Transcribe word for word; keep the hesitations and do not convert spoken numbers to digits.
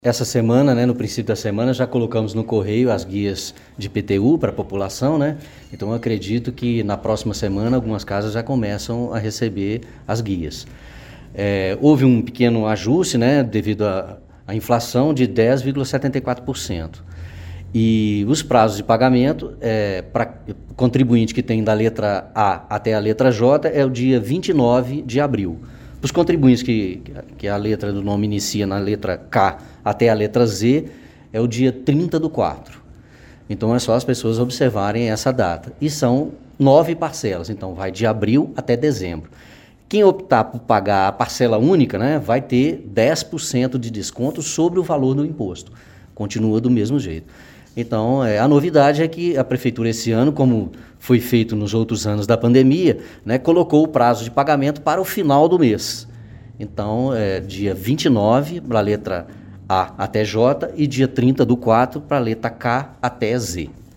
Essa semana, né, no princípio da semana, já colocamos no correio as guias de I P T U para a população, né? Então eu acredito que na próxima semana algumas casas já começam a receber as guias. É, houve um pequeno ajuste, né, devido à, à inflação de dez vírgula setenta e quatro por cento. E os prazos de pagamento é, para contribuinte que tem da letra A até a letra J é o dia vinte e nove de abril. Para os contribuintes que, que a letra do nome inicia na letra K até a letra Z, é o dia trinta do quatro. Então é só as pessoas observarem essa data. E são nove parcelas, então vai de abril até dezembro. Quem optar por pagar a parcela única, né, vai ter dez por cento de desconto sobre o valor do imposto. Continua do mesmo jeito. Então, é, a novidade é que a Prefeitura esse ano, como foi feito nos outros anos da pandemia, né, colocou o prazo de pagamento para o final do mês. Então, é dia vinte e nove para a letra A até J e dia trinta do quatro para a letra K até Z.